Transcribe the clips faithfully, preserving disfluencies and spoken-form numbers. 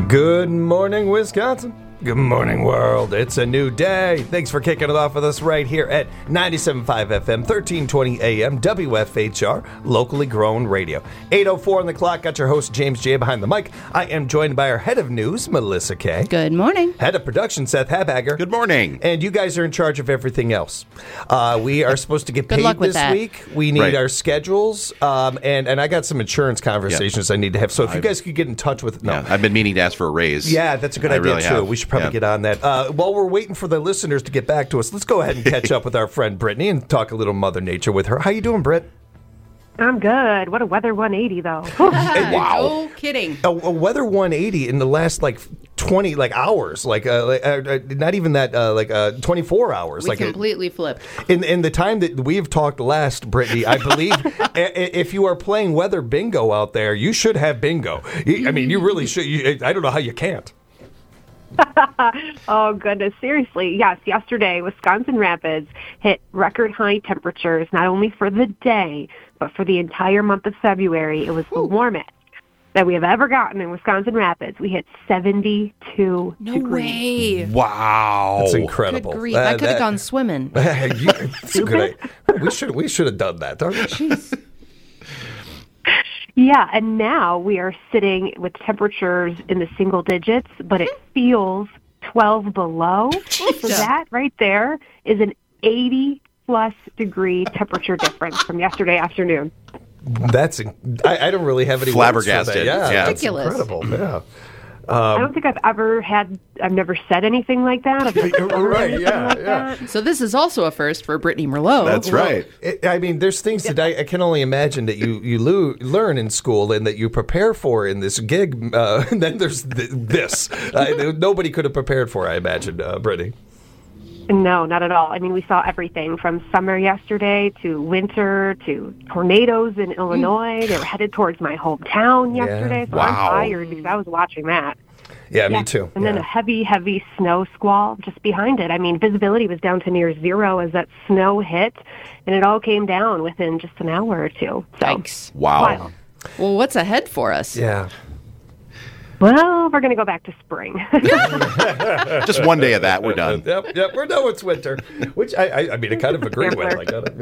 Good morning, Wisconsin. Good morning, world. It's a new day. Thanks for kicking it off with us right here at ninety-seven point five F M, thirteen twenty A M, W F H R, locally grown radio. eight oh four on the clock. Got your host, James J. behind the mic. I am joined by our head of news, Melissa K. Good morning. Head of production, Seth Habagger. Good morning. And you guys are in charge of everything else. Uh, we are supposed to get Good paid luck with this that. week. We need Right. our schedules. Um, and, and I got some insurance conversations I need to have. So if you I've- guys could get in touch with... No. Yeah, I've been meaning to ask for a raise. Yeah, that's a good I idea, really too. have. We should probably Yeah. get on that. Uh, while we're waiting for the listeners to get back to us, let's go ahead and catch up with our friend Brittany and talk a little Mother Nature with her. How you doing, Britt? I'm good. What a weather one eighty, though. Wow. No kidding. A, a weather one eighty in the last, like, twenty, like, hours. Like, uh, like, uh, uh, not even that, uh, like, uh, twenty-four hours. We like completely flipped. In, in the time that we've talked last, Brittany, I believe i- i- if you are playing weather bingo out there, you should have bingo. You- I mean, you really should. You, I don't know how you can't. Oh, goodness. Seriously. Yes, yesterday, Wisconsin Rapids hit record high temperatures, not only for the day, but for the entire month of February. It was the warmest that we have ever gotten in Wisconsin Rapids. We hit seventy-two No degrees. way. Wow. That's Good incredible. grief. That- I could have that- gone swimming. You- that's a good idea. We should we should have done that. Don't we? Jeez. Yeah, and now we are sitting with temperatures in the single digits, but it feels twelve below. So that right there is an eighty-plus degree temperature difference from yesterday afternoon. That's I, I don't really have any words for that. Flabbergasted. Yeah, Yeah. that's Ridiculous. incredible. Yeah. I don't think I've ever had, I've never said anything like that. I've never done Right, anything yeah, like yeah. that. So this is also a first for Brittany Merlot. That's right. It, I mean, there's things that I, I can only imagine that you you lo- learn in school and that you prepare for in this gig. Uh, and then there's th- this. Uh, nobody could have prepared for, I imagine, uh, Brittany. No, not at all. I mean, we saw everything from summer yesterday to winter to tornadoes in Illinois. They were headed towards my hometown Yeah. yesterday, so Wow. I'm tired because I was watching that. Yeah, Yeah. me too. And then Yeah. a heavy, heavy snow squall just behind it. I mean, visibility was down to near zero as that snow hit, and it all came down within just an hour or two. So, Yikes. Wow. wild. Well, what's ahead for us? Yeah. Well, we're going to go back to spring. Just one day of that, we're done. Yep, yep. We're done with winter, which I, I, I mean, I kind of agree with. I got it.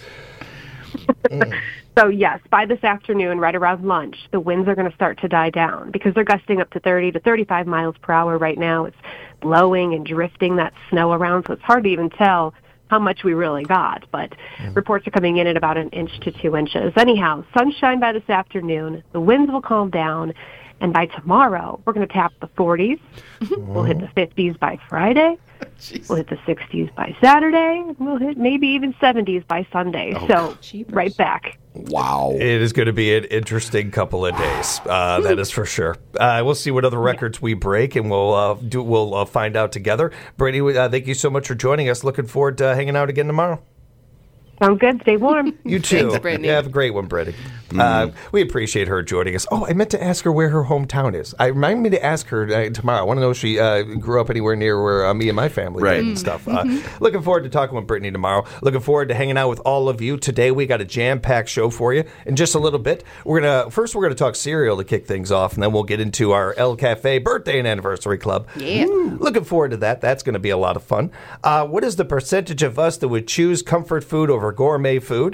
Yeah. So, yes, by this afternoon, right around lunch, the winds are going to start to die down because they're gusting up to thirty to thirty-five miles per hour right now. It's blowing and drifting that snow around, so it's hard to even tell how much we really got. But reports are coming in at about an inch to two inches. Anyhow, sunshine by this afternoon. The winds will calm down. And by tomorrow, we're going to tap the forties. We'll hit the fifties by Friday. We'll hit the sixties by Saturday. And we'll hit maybe even seventies by Sunday. so jeepers. right back. Wow. It is going to be an interesting couple of days. Uh, that is for sure. Uh, we'll see what other records we break, and we'll uh, do. We'll uh, find out together. Brady, uh, thank you so much for joining us. Looking forward to hanging out again tomorrow. Sound good? Stay warm. You too. Thanks, Brittany. Yeah, have a great one, Brady. Uh, we appreciate her joining us. Oh, I meant to ask her where her hometown is. I remind me to ask her uh, tomorrow. I want to know if she uh, grew up anywhere near where uh, me and my family Right. did and stuff. Uh, looking forward to talking with Brittany tomorrow. Looking forward to hanging out with all of you today. We got a jam-packed show for you in just a little bit. We're gonna first we're gonna talk cereal to kick things off, and then we'll get into our El Cafe birthday and anniversary club. Yeah. Woo. Looking forward to that. That's going to be a lot of fun. Uh, what is the percentage of us that would choose comfort food over gourmet food?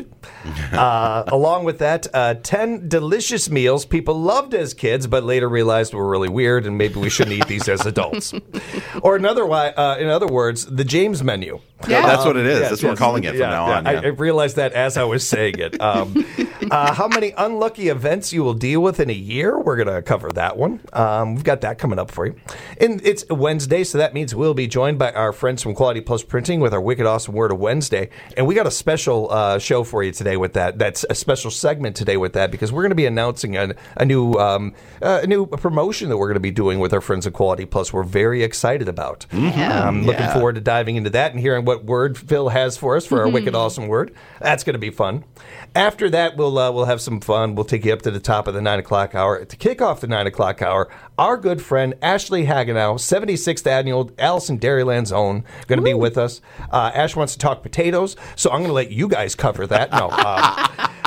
Uh, along with that, uh, ten delicious meals people loved as kids, but later realized were really weird, and maybe we shouldn't eat these as adults. Or in other, wi- uh, in other words, the James menu. Yeah. That's what it is. Yes, That's what yes. we're calling it from Yeah, now yeah. on. I, Yeah. I realized that as I was saying it. Um, uh, how many unlucky events you will deal with in a year? We're going to cover that one. Um, we've got that coming up for you. And it's Wednesday, so that means we'll be joined by our friends from Quality Plus Printing with our Wicked Awesome Word of Wednesday. And we got a special uh, show for you today with that. That's a special segment today with that because we're going to be announcing a, a new um, uh, a new promotion that we're going to be doing with our friends at Quality Plus. We're very excited about. Yeah. I'm looking Yeah. forward to diving into that and hearing what word Phil has for us for our Wicked Awesome Word. That's going to be fun. After that, we'll uh, we'll have some fun. We'll take you up to the top of the nine o'clock hour. To kick off the nine o'clock hour, our good friend Ashley Hagenow, seventy-sixth Annual Allison Dairyland's Own, going to be with us. Uh, Ash wants to talk potatoes, so I'm going to let you guys cover that. No. Uh,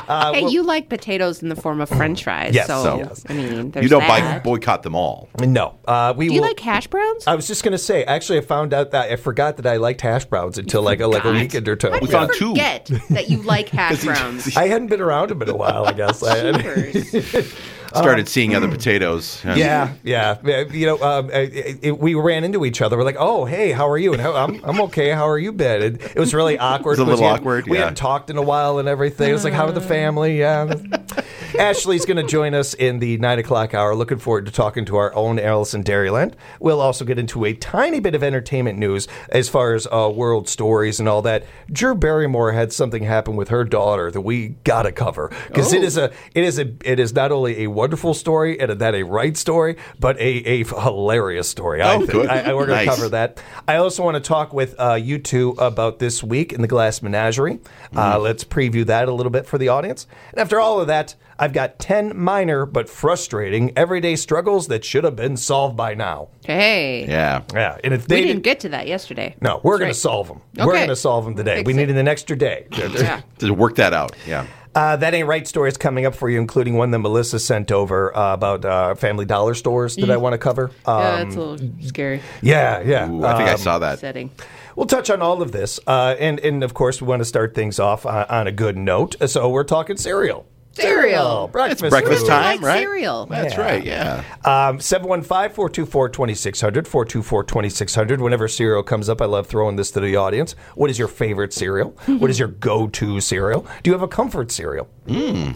Uh, Hey, we're- you like potatoes in the form of French fries, Yes, so so- yes. I mean, there's You don't buy, that. boycott them all. no. Uh, we Do you will, like hash browns? I was just going to say, actually, I found out that I forgot that I liked hash browns until like a, like a forgot? weekend or two. How did We you found two. forget that you like hash browns? I hadn't been around them in a while, I guess. I, Jeepers. Started seeing other potatoes. yeah, yeah. You know, um, it, it, we ran into each other. We're like, "Oh, hey, how are you?" And how, I'm, I'm okay. How are you been? And it was really awkward. It was a because little we had- awkward, We yeah. hadn't talked in a while and everything. It was like, "How are the family?" Yeah. Ashley's going to join us in the nine o'clock hour. Looking forward to talking to our own Allison Dairyland. We'll also get into a tiny bit of entertainment news as far as uh, world stories and all that. Drew Barrymore had something happen with her daughter that we got to cover because it is a it is a it is not only a wonderful story and that a right story, but a, a hilarious story. I Oh, think good. I, I, we're going to Nice. cover that. I also want to talk with uh, you two about this week in the Glass Menagerie. Uh, Mm. let's preview that a little bit for the audience. And after all of that, I've got ten minor but frustrating everyday struggles that should have been solved by now. Hey, Yeah. Yeah, and if they we didn't get to that yesterday. no, we're That's going right. to solve them. We're Okay. going to solve them today. Fix We it. needed an extra day. Yeah. To work that out. Yeah. Uh, that ain't right story is coming up for you, including one that Melissa sent over uh, about uh, Family Dollar stores that I want to cover. Um, Yeah, that's a little scary yeah, yeah. Ooh, I think I Um, saw that. setting. We'll touch on all of this, uh, and and of course we want to start things off on, on a good note. So we're talking cereal. Cereal. breakfast, It's breakfast food. time, I like right? cereal. That's Yeah. right. Yeah. Um, seven one five, four two four, two six zero zero, four two four, two six zero zero. Whenever cereal comes up, I love throwing this to the audience. What is your favorite cereal? What is your go-to cereal? Do you have a comfort cereal? Mm.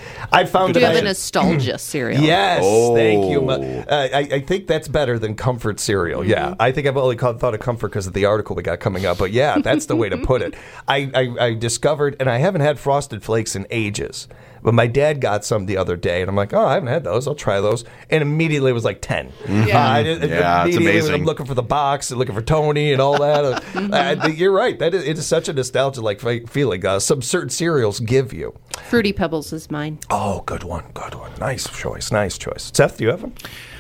I found Do that you have I- a nostalgia cereal? Yes, Oh. thank you. Uh, I, I think that's better than comfort cereal. Yeah, I think I've only called, thought of comfort because of the article we got coming up. But yeah, that's the way to put it. I, I, I discovered, and I haven't had Frosted Flakes in ages. But my dad got some the other day, and I'm like, oh, I haven't had those. I'll try those. And immediately it was like ten. Yeah. Uh, I, Yeah, it's immediately amazing. I'm looking for the box and looking for Tony and all that. uh, uh, you're right. That is, it is such a nostalgia-like fe- feeling. Uh, some certain cereals give you. Fruity Pebbles is mine. Oh, good one. Good one. Nice choice. Nice choice. Seth, do you have them?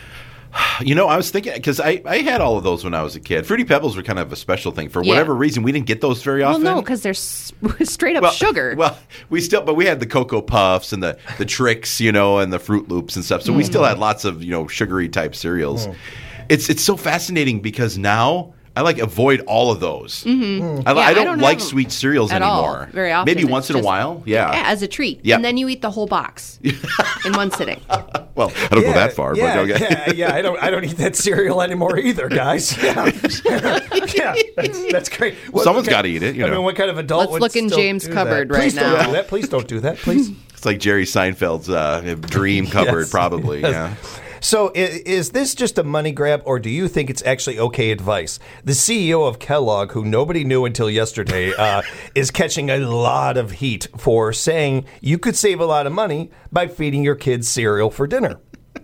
You know, I was thinking because I, I had all of those when I was a kid. Fruity Pebbles were kind of a special thing for Yeah. whatever reason. We didn't get those very Well, often. no, because they're s- straight up well, sugar. Well, we still, but we had the Cocoa Puffs and the the Tricks, you know, and the Fruit Loops and stuff. So we still had lots of you know sugary type cereals. It's it's so fascinating because now I like avoid all of those. Mm-hmm. I, Yeah, I I don't, don't like have 'em sweet cereals at all, anymore. very often. Maybe It's once in a just- while. Yeah. Yeah, as a treat. Yeah. And then you eat the whole box in one sitting. Well, I don't go that far, yeah, but okay. yeah, yeah. I don't. I don't eat that cereal anymore either, guys. Yeah, yeah that's, that's great. What- Someone's what gotta kind- eat it, you I know. mean, what kind of adult? Let's would look in still James' do cupboard that? right Please don't now. do that. Please don't do that. Please. It's like Jerry Seinfeld's uh, dream cupboard, Yes. probably. Yes. Yeah. So, i- is this just a money grab, or do you think it's actually okay advice? The C E O of Kellogg, who nobody knew until yesterday, uh, is catching a lot of heat for saying you could save a lot of money by feeding your kids cereal for dinner.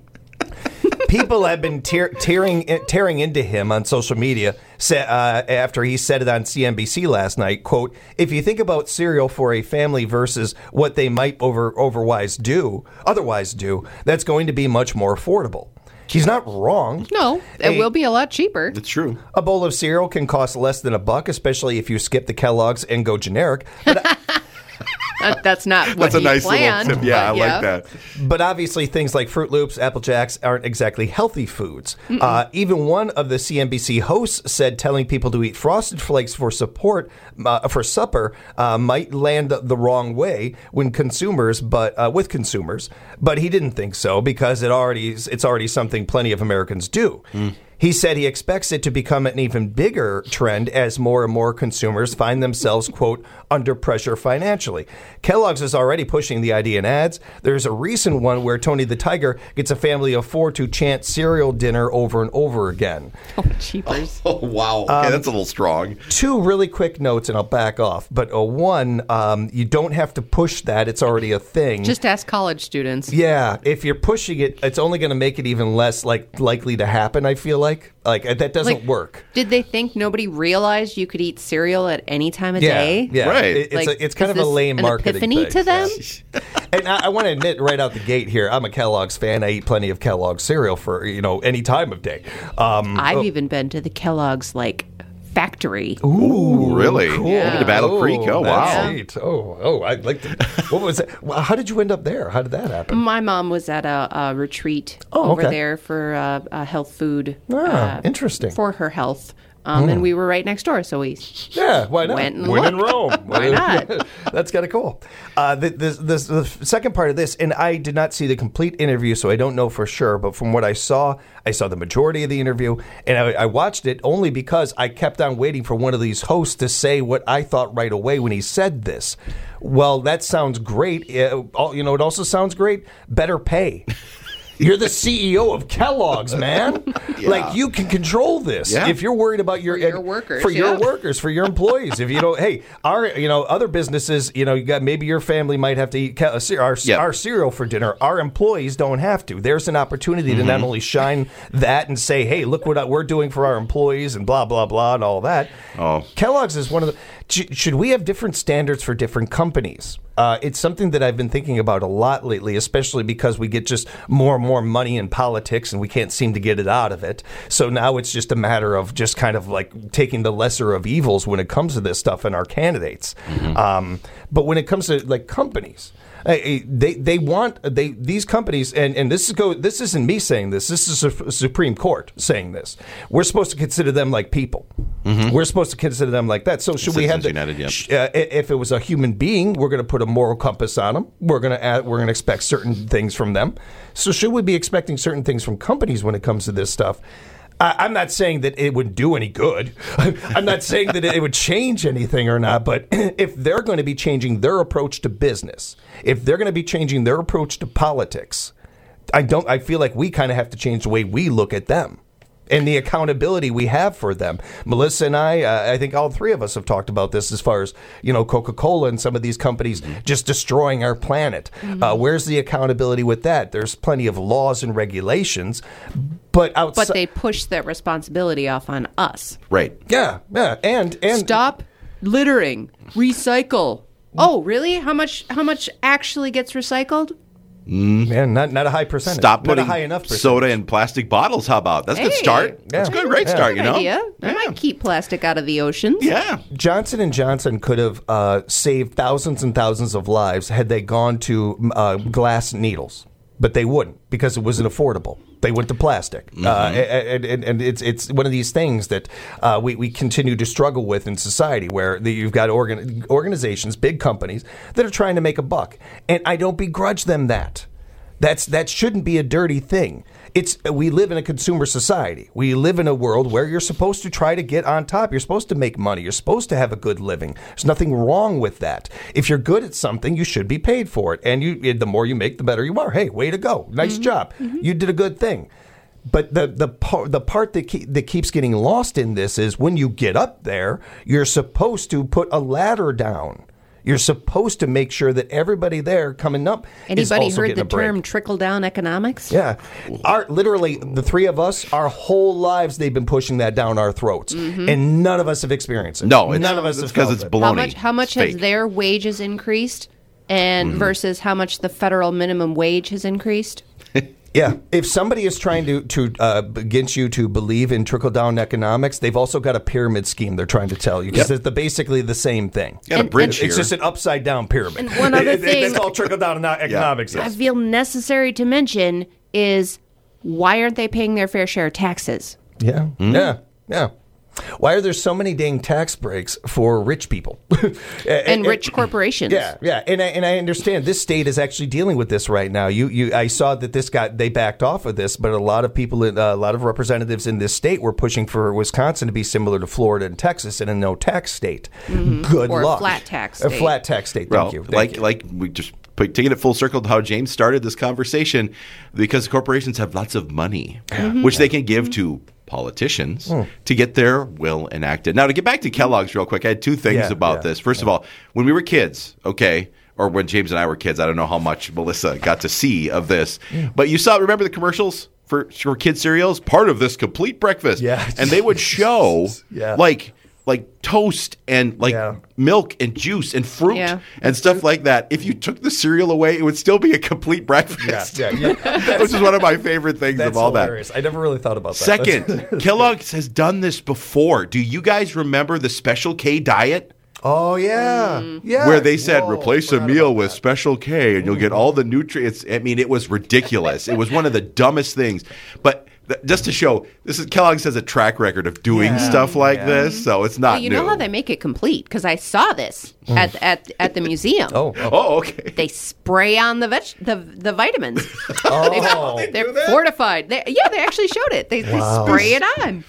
People have been tear, tearing tearing into him on social media sa- uh, after he said it on C N B C last night. "Quote: If you think about cereal for a family versus what they might over otherwise do, otherwise do, that's going to be much more affordable." He's not wrong. No, it A- will be a lot cheaper. It's true. A bowl of cereal can cost less than a buck, especially if you skip the Kellogg's and go generic. But That- that's not what That's a he nice planned. little tip. Yeah, I but like that. But obviously, things like Fruit Loops, Apple Jacks aren't exactly healthy foods. Uh, even one of the C N B C hosts said telling people to eat Frosted Flakes for support uh, for supper uh, might land the wrong way when consumers, but uh, with consumers. But he didn't think so because it already it's already something plenty of Americans do. He said he expects it to become an even bigger trend as more and more consumers find themselves, quote, under pressure financially. Kellogg's is already pushing the idea in ads. There's a recent one where Tony the Tiger gets a family of four to chant cereal dinner over and over again. Oh, cheapers. Oh, wow. Okay, Um, that's a little strong. Two really quick notes, and I'll back off. But uh, one, um, you don't have to push that. It's already a thing. Just ask college students. Yeah, if you're pushing it, it's only going to make it even less like likely to happen. I feel like like uh, that doesn't Like, work. Did they think nobody realized you could eat cereal at any time of Yeah, day? yeah, Right. It- it's Like, a, it's kind is of a this lame an marketing epiphany thing. to them? Yeah. And I, I want to admit right out the gate here, I'm a Kellogg's fan. I eat plenty of Kellogg's cereal for you know any time of day. Um, I've even been to the Kellogg's like factory. Ooh, really? Cool. Maybe to Battle Creek? Oh, that's wow. neat. Oh, oh, I like that. What was that? Well, how did you end up there? How did that happen? My mom was at a, a retreat Oh, over okay. there for uh, uh, health food. Ah, uh, interesting. For her health. Um, And we were right next door, so we Yeah, why not? Went and When in looked. Rome. Why not? That's kind of cool. Uh, the, this, this, the second part of this, and I did not see the complete interview, so I don't know for sure, but from what I saw, I saw the majority of the interview, and I, I watched it only because I kept on waiting for one of these hosts to say what I thought right away when he said this. Well, that sounds great. Uh, all- you know, it also sounds great. Better pay. You're the C E O of Kellogg's, man. Like, you can control this. Yeah. If you're worried about your, For your workers, for your yeah. workers, for your employees. If you don't, hey, our, you know, other businesses, you know, you got maybe your family might have to eat ca- uh, ce- our, Yep. our cereal for dinner. Our employees don't have to. There's an opportunity to not only shine that and say, hey, look what we're doing for our employees and blah blah blah and all that. Oh. Kellogg's is one of the. sh- Should we have different standards for different companies? Uh, it's something that I've been thinking about a lot lately, especially because we get just more and more money in politics and we can't seem to get it out of it. So now it's just a matter of just kind of like taking the lesser of evils when it comes to this stuff in our candidates. Um, but when it comes to like companies, uh, they they want they these companies and, and this is go this isn't me saying this. This is the Supreme Court saying this. We're supposed to consider them like people. We're supposed to consider them like that. So should we have Citizens the, United, yep. sh- uh, i- if it was a human being, we're going to put a moral compass on them. We're going to add, we're going to expect certain things from them. So should we be expecting certain things from companies when it comes to this stuff? I, I'm not saying that it would do any good. I'm not saying that it would change anything or not. But if they're going to be changing their approach to business, if they're going to be changing their approach to politics, I don't. I feel like we kind of have to change the way we look at them. And the accountability we have for them. Melissa and I, uh, I think all three of us have talked about this as far as, you know, Coca-Cola and some of these companies just destroying our planet. Uh, where's the accountability with that? There's plenty of laws and regulations, but outside. but they push that responsibility off on us. Right. Yeah, yeah. And, and Stop littering. Recycle. Oh, really? How much how much actually gets recycled? man, not, not a high percentage. Stop not putting a high enough percentage. soda in plastic bottles. How about? That's a good Hey. start. That's a Yeah. good, great Yeah. start, you Good know? idea. I Yeah. might keep plastic out of the oceans. Yeah. Johnson and Johnson could have uh, saved thousands and thousands of lives had they gone to uh, glass needles, but they wouldn't because it wasn't affordable. They went to plastic, uh, and, and, and it's it's one of these things that uh, we we continue to struggle with in society, where the, you've got organ, organizations, big companies that are trying to make a buck, and I don't begrudge them that. That's that shouldn't be a dirty thing. It's we live in a consumer society. We live in a world where you're supposed to try to get on top. You're supposed to make money. You're supposed to have a good living. There's nothing wrong with that. If you're good at something, you should be paid for it. And you, the more you make, the better you are. Hey, way to go! Nice job. You did a good thing. But the the part the part that ke- that keeps getting lost in this is when you get up there, you're supposed to put a ladder down. You're supposed to make sure that everybody there coming up is Anybody also heard getting the a break. term trickle down economics? Yeah, our literally the three of us, our whole lives they've been pushing that down our throats, and none of us have experienced it. No, it's, none of us it's have because felt it's it. baloney. How much how much It's has fake. their wages increased and versus how much the federal minimum wage has increased? Yeah, if somebody is trying to to uh, get you to believe in trickle down economics, they've also got a pyramid scheme they're trying to tell you because Yep. it's the, basically the same thing. Got a And- bridge It's here. just an upside down pyramid. And one other It- it- thing- That's all trickle down economics. Yeah. I is. feel necessary to mention is why aren't they paying their fair share of taxes? Yeah, yeah, yeah. Why are there so many dang tax breaks for rich people And rich corporations. Yeah, yeah, and I, and I understand this state is actually dealing with this right now. You, you, I saw that this got they backed off of this, but a lot of people, in, uh, a lot of representatives in this state were pushing for Wisconsin to be similar to Florida and Texas in a no tax state. Good Or a luck. flat tax A state. flat tax state. Thank well, you. Thank like you. like we just put, taking it full circle to how James started this conversation, because corporations have lots of money, which they can give to politicians Hmm. to get their will enacted. Now, to get back to Kellogg's real quick, I had two things Yeah, about yeah, this. First of all, when we were kids, okay, or when James and I were kids, I don't know how much Melissa got to see of this, but you saw, remember the commercials for, for kid cereals? Part of this complete breakfast. Yeah. And they would show Yeah. like like toast and like Yeah. milk and juice and fruit Yeah. and stuff like that. If you took the cereal away, it would still be a complete breakfast. Yeah, yeah, yeah. Which is one of my favorite things That's of all hilarious. that. I never really thought about that. Second, That's- Kellogg's has done this before. Do you guys remember the Special K diet? Oh yeah, yeah. Where they said, Whoa, replace a forgot meal about with that. Special K and you'll get all the nutrients. I mean, it was ridiculous. It was one of the dumbest things. But th- just to show, this is Kellogg's has a track record of doing Yeah. stuff like Yeah. this, so it's not Well, you new. know how they make it complete because I saw this at at at the museum. Oh, oh. Oh, okay. They spray on the veg- the the vitamins. Oh. They're fortified. They, yeah, they actually showed it. They, Wow. they spray it on.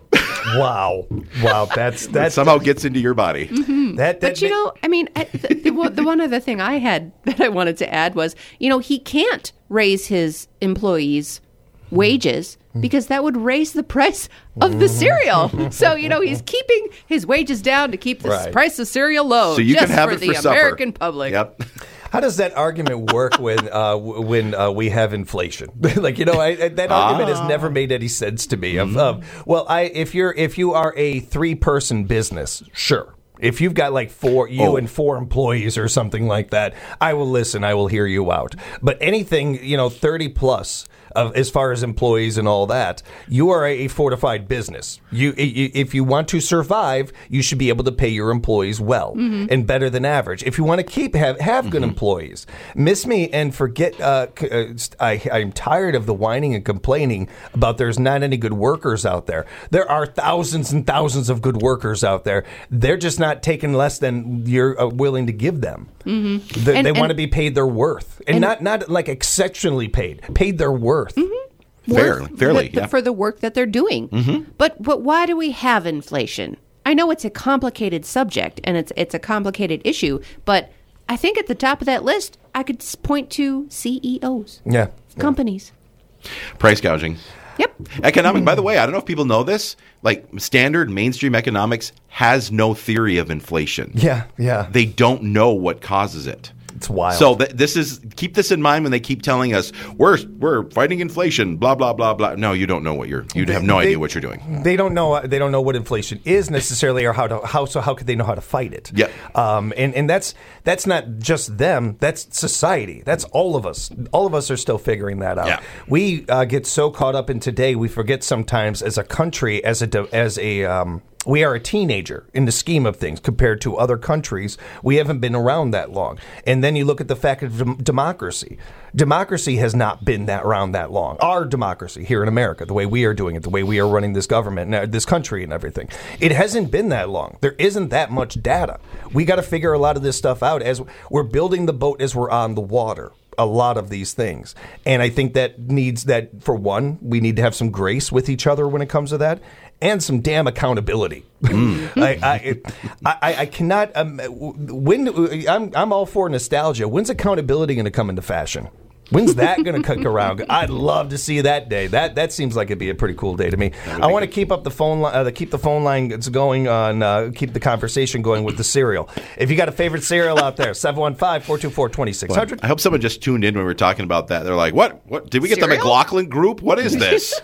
wow, wow. That's That that's somehow gets into your body. that. that But you ma- know, I mean, I, the, the, one- the one other thing I had that I wanted to add was, you know, he can't raise his employees' wages because that would raise the price of the cereal. So, you know, he's keeping his wages down to keep the Right. price of cereal low So you just can have for it the for supper. American public. Yep. How does that argument work when uh, w- when uh, we have inflation? Like you know, I, I- that argument has never made any sense to me. Of, of well, I if you're if you are a three person business, sure. If you've got like four, you Oh. and four employees or something like that, I will listen. I will hear you out. But anything, you know, thirty plus of as far as employees and all that, you are a fortified business. You, i- if you want to survive, you should be able to pay your employees well and better than average. If you want to keep have have good employees, miss me and forget. Uh, c- uh, st- I, I'm tired of the whining and complaining about there's not any good workers out there. There are thousands and thousands of good workers out there. They're just not taking less than you're uh, willing to give them. Mm-hmm. They, And- they and- want to be paid their worth, and, and- not not like exceptionally paid. Paid their worth. Fairly, worth fairly, the- yeah. for the work that they're doing. But but why do we have inflation? I know it's a complicated subject and it's it's a complicated issue, but I think at the top of that list, I could s- point to C E Os, Yeah. companies. Price gouging. Yep. Economic, by the way, I don't know if people know this, like standard mainstream economics has no theory of inflation. Yeah. Yeah. They don't know what causes it. It's wild. So th- this is keep this in mind when they keep telling us we're we're fighting inflation, blah blah blah blah. No, you don't know what you're. You have no They- idea what you're doing. They don't know. They don't know what inflation is necessarily, or how to how. So how could they know how to fight it? Yep. Um. And and that's that's not just them. That's society. That's all of us. All of us are still figuring that out. Yeah. We uh, get so caught up in today, we forget sometimes as a country, as a de- as a um, we are a teenager in the scheme of things compared to other countries. We haven't been around that long. And then you look at the fact of dem- democracy. Democracy has not been that around that long. Our democracy here in America, the way we are doing it, the way we are running this government, and this country and everything, it hasn't been that long. There isn't that much data. We got to figure a lot of this stuff out as we're building the boat as we're on the water. A lot of these things. And I think that needs that, for one, we need to have some grace with each other when it comes to that, and some damn accountability. I, I, I, I cannot. Um, when I'm, I'm all for nostalgia. When's accountability going to come into fashion? When's that going to kick around? I'd love to see that day. That that seems like it'd be a pretty cool day to me. I want to keep up the phone line, uh, keep the phone lines going on, uh, keep the conversation going with the cereal. If you got a favorite cereal out there, seven one five, four two four, two six zero zero. I hope someone just tuned in when we were talking about that. They're like, "What? What? Did we get the Cereal? McLaughlin group? What is this?"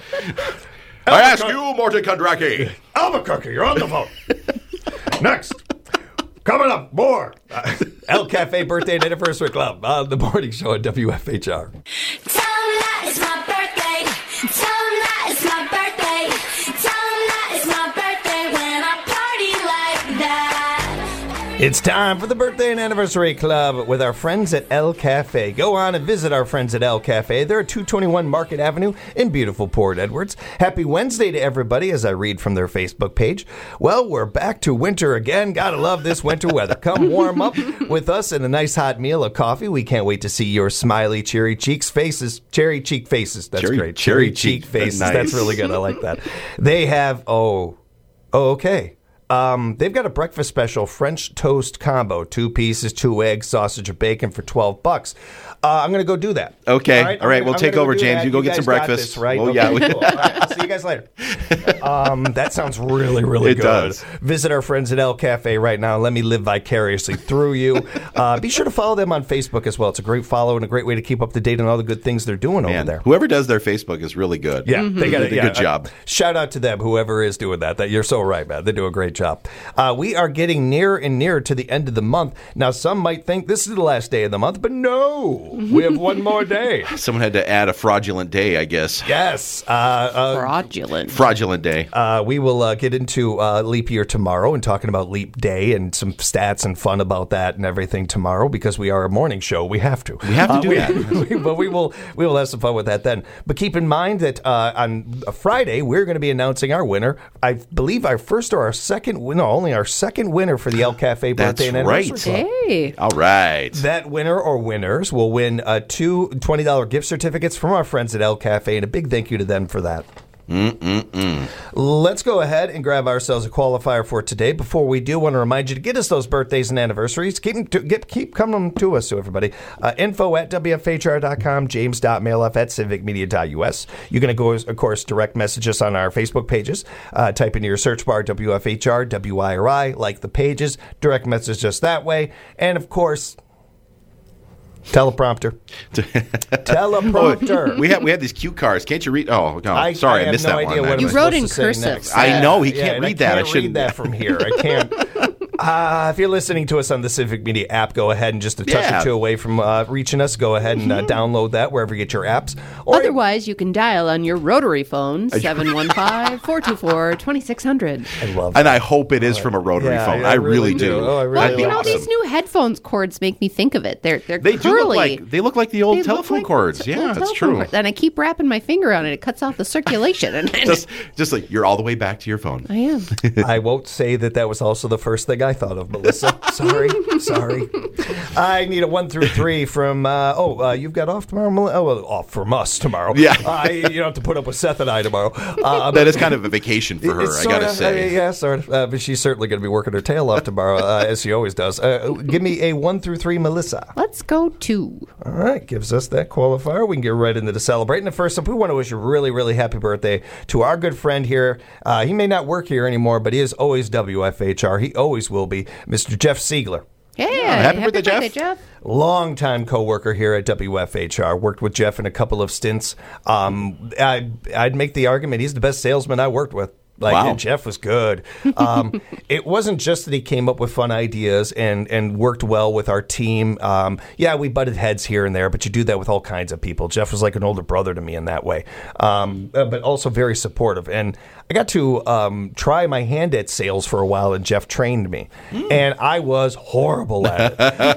I ask you, Morton Kondraki. Albuquerque, you're on the phone. Next. Coming up, more. Uh, El Cafe Birthday and Anniversary Club on the morning show at W F H R. Tell 'em that it's my birthday. Tell 'em that it's my birthday. Tell 'em that it's my birthday when I party like that. It's time for the Birthday and Anniversary Club with our friends at El Cafe. Go on and visit our friends at El Cafe. They're at two twenty-one Market Avenue in beautiful Port Edwards. Happy Wednesday to everybody as I read from their Facebook page. Well, we're back to winter again. Gotta love this winter weather. Come warm up with us and a nice hot meal of coffee. We can't wait to see your smiley, cherry cheeks faces. Cherry cheek faces. That's Cherry- great. cherry Cherry cheek cheek. faces. Nice. That's really good. I like that. They have, oh, oh, okay. Um, they've got a breakfast special French toast combo, two pieces, two eggs, sausage, and bacon for twelve bucks. Uh, I'm going to go do that. Okay. All right, I'm gonna- we'll I'm take gonna over, do James. that. You go get guys some got breakfast. this, right? Well, Okay, yeah, we- cool. All right, I'll see you guys later. Um, that sounds really, really It good. does. Visit our friends at El Cafe right now. Let me live vicariously through you. Uh, be sure to follow them on Facebook as well. It's a great follow and a great way to keep up to date on all the good things they're doing over Man, there. whoever does their Facebook is really good. Yeah, they got They did a yeah, good job. Uh, shout out to them, whoever is doing that. That you're so right, man. They do a great job. job. Uh, we are getting nearer and nearer to the end of the month. Now, some might think this is the last day of the month, but no, we have one more day. Someone had to add a fraudulent day, I guess. Yes. Uh, uh, Fraudulent. Fraudulent day. Uh, we will uh, get into uh, leap year tomorrow and talking about leap day and some stats and fun about that and everything tomorrow because we are a morning show. We have to. We have to Uh, do we- that. we- but we will we will have some fun with that then. But keep in mind that uh, on a Friday we're going to be announcing our winner. I believe our first or our second no only our second winner for the El Cafe That's birthday and right. anniversary club. Hey. All right. That winner or winners will win uh, two twenty dollars gift certificates from our friends at El Cafe, and a big thank you to them for that. Mm-mm-mm. Let's go ahead and grab ourselves a qualifier for today. Before we do, I want to remind you to get us those birthdays and anniversaries. Keep them to, get, keep coming to us, to everybody. Uh, info at W F H R dot com, james.mailoff at civic media dot U S. You can, go, of course, direct message us on our Facebook pages. Uh, type into your search bar W F H R, W I R I, like the pages. Direct message us that way. And, of course... Teleprompter. Teleprompter. We had we had these cue cards. Can't you read? Oh, no. I, sorry, I, I, have missed no that idea one. what I- You I'm wrote supposed in to say cursive. next. I know, he Yeah, can't and read I that. I can't shouldn't- read that from here. I can't. Uh, if you're listening to us on the Civic Media app, go ahead and just a touch Yeah. or two away from uh, reaching us. Go ahead and uh, download that wherever you get your apps. Or Otherwise, you can dial on your rotary phone, seven one five, four two four, two six zero zero. I love And I hope it is from a rotary Yeah, phone. I- I, I really, really do. do. Oh, I really Well, That'd be you know, awesome. these new headphones cords make me think of it. They're they're They curly. do look like they look like the old They look telephone like cords. the Yeah, old that's telephone true. cords. And I keep wrapping my finger on it. It cuts off the circulation. And Just just like you're all the way back to your phone. I am. I won't say that that was also the first thing I thought of, Melissa. Sorry, sorry. I need a one through three from. Uh, oh, uh, you've got off tomorrow. Mel- Oh, well, off from us tomorrow. Yeah. uh, you don't have to put up with Seth and I tomorrow. Uh, That is kind of a vacation for her, It's I sort gotta of, say. uh, yeah, sort of. Uh, but she's certainly going to be working her tail off tomorrow, uh, as she always does. Uh, give me a one through three, Melissa. Let's go two. All right, gives us that qualifier. We can get right into the celebrating. And first up, we want to wish a really, really happy birthday to our good friend here. Uh, he may not work here anymore, but he is always W F H R. He always will be, Mister Jeff Siegler. Yeah, happy birthday, Jeff. Jeff. Longtime co-worker here at W F H R. Worked with Jeff in a couple of stints. Um, I, I'd make the argument he's the best salesman I worked with. Like, Wow. and Jeff was good. Um, it wasn't just that he came up with fun ideas and, and worked well with our team. Um, yeah, we butted heads here and there, but you do that with all kinds of people. Jeff was like an older brother to me in that way, um, uh, but also very supportive. And I got to um, try my hand at sales for a while, and Jeff trained me. And I was horrible at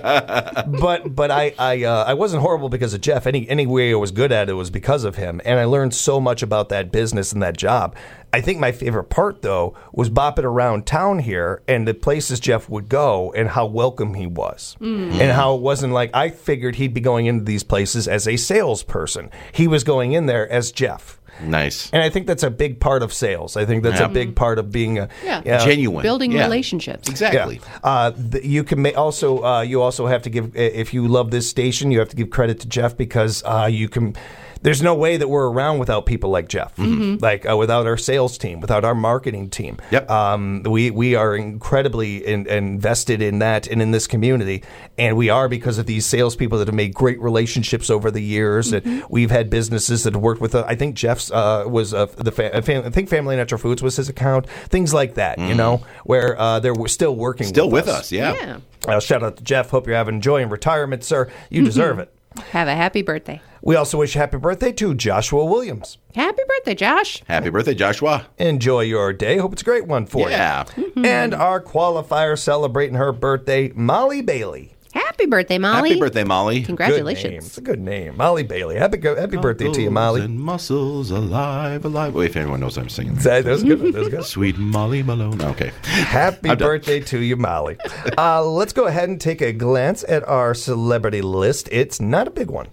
it. but but I I, uh, I wasn't horrible because of Jeff. Any any way I was good at it was because of him, and I learned so much about that business and that job. I think my favorite part, though, was bopping around town here and the places Jeff would go and how welcome he was. And how it wasn't like I figured he'd be going into these places as a salesperson. He was going in there as Jeff. Nice. And I think that's a big part of sales. I think that's Yeah. a big part of being a Yeah. yeah, Genuine. Building Yeah. relationships. Exactly. yeah. Uh, th- you can ma- also uh, you also have to give if you love this station, you have to give credit to Jeff because uh, you can. There's no way that we're around without people like Jeff, like uh, without our sales team, without our marketing team. Yep. Um, we we are incredibly in, invested in that and in this community, and we are because of these salespeople that have made great relationships over the years. And we've had businesses that have worked with. Uh, I think Jeff's uh, was uh, the fa- fam- I think Family Natural Foods was his account. Things like that, you know, where uh, they're w- still working, Still with, with us, yeah. Yeah. Uh, shout out to Jeff. Hope you're having enjoying retirement, sir. You deserve it. Have a happy birthday. We also wish happy birthday to Joshua Williams. Happy birthday, Josh. Happy birthday, Joshua. Enjoy your day. Hope it's a great one for Yeah. you. And our qualifier celebrating her birthday, Molly Bailey. Happy birthday, Molly. Happy birthday, Molly. Good name. Congratulations. It's a good name. Molly Bailey. Happy go- happy birthday to you, Molly. And muscles alive, alive. Wait, if anyone knows what I'm singing. That, that was a good. one. That was good. Sweet Molly Malone. Okay. Happy I'm done. birthday to you, Molly. Uh, let's go ahead and take a glance at our celebrity list. It's not a big one.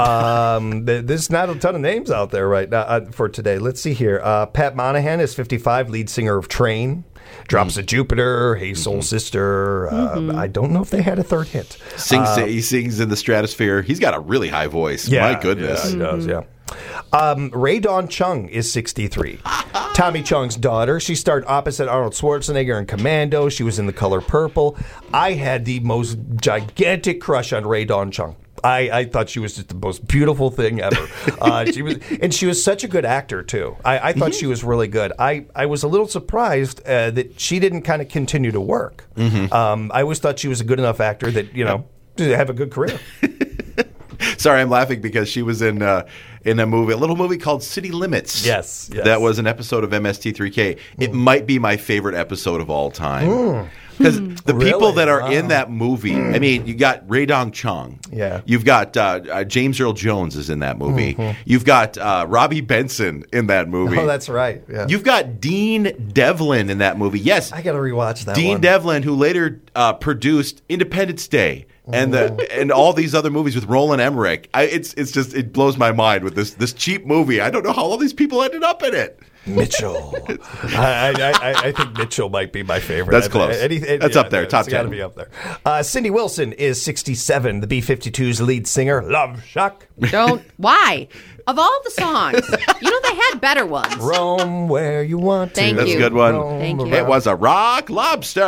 Um, th- there's not a ton of names out there right now uh, for today. Let's see here. Uh, Pat Monahan is fifty-five, lead singer of Train. Drops Mm-hmm. of Jupiter, Hey Soul Sister. Uh, I don't know if they had a third hit. Sings, he sings in the stratosphere. He's got a really high voice. My goodness. Yeah, he does, yeah. Um, Ray Dawn Chung is sixty-three. Tommy Chung's daughter. She starred opposite Arnold Schwarzenegger in Commando. She was in The Color Purple. I had the most gigantic crush on Ray Dawn Chung. I, I thought she was just the most beautiful thing ever. Uh, she was, and she was such a good actor too. I, I thought she was really good. I, I was a little surprised uh, that she didn't kind of continue to work. Mm-hmm. Um, I always thought she was a good enough actor that you know to have a good career. Sorry, I'm laughing because she was in uh, in a movie, a little movie called City Limits. Yes, yes. That was an episode of M S T three K. It might be my favorite episode of all time. Because the Really? people that are Wow. in that movie, I mean, you got Ray Dong Chung. Yeah. You've got uh, uh, James Earl Jones is in that movie. You've got uh, Robbie Benson in that movie. Oh, that's right. Yeah. You've got Dean Devlin in that movie. Yes, I got to rewatch that Dean one. Devlin, who later uh, produced Independence Day and the and all these other movies with Roland Emmerich. I, it's it's just it blows my mind with this this cheap movie. I don't know how all these people ended up in it. Mitchell. I, I, I, I think Mitchell might be my favorite. That's I- close. any- any- That's up there, top It's got to ten. be up there. Uh, Cindy Wilson is sixty-seven, the B fifty-two's lead singer. Love Shock. Don't. Why? Of all the songs, you know they had better ones. Roam where you want to. Thank That's you. a good one. Roam Thank you. It was a rock lobster.